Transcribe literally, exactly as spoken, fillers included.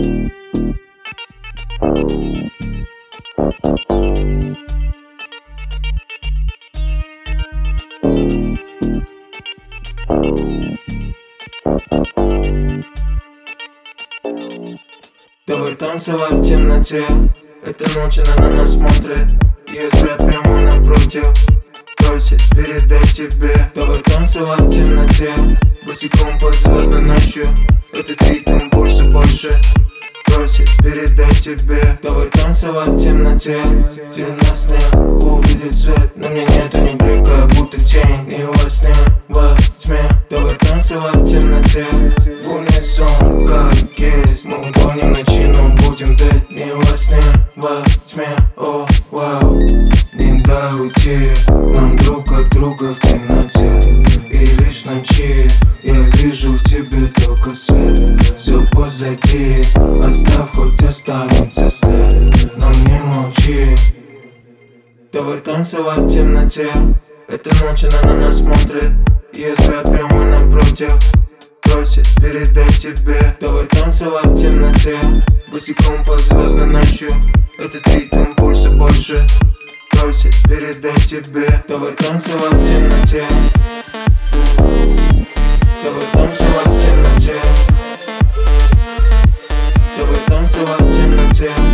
Давай танцевать в темноте. Эта ночь она на нас смотрит. Ее взгляд прямо напротив, просит передать тебе. Давай танцевать в темноте, босиком под звездной ночью. Этот ритм пульса больше, просит передать тебе. Давай танцевать в темноте, где нас нет, увидеть свет. Но мне нету ни блика, будто тень, и во сне, во тьме. Давай танцевать в темноте, в унисон, как есть. Мы утонем в ночи, но будем петь не во сне, во тьме. О, вау, не дай уйти нам друг от друга в темноте. И лишь в ночи я вижу в тебе только свет. Все позади, оставь, хоть останется след, но не молчи. Давай танцевать в темноте. Эта ночь она на нас смотрит. Ее взгляд прямо напротив, просит передать тебе. Давай танцевать в темноте, босиком под звездной ночью. Этот ритм пульса больше, просит передать тебе. Давай танцевать в темноте. Давай танцевать в темноте. Давай танцевать в темноте.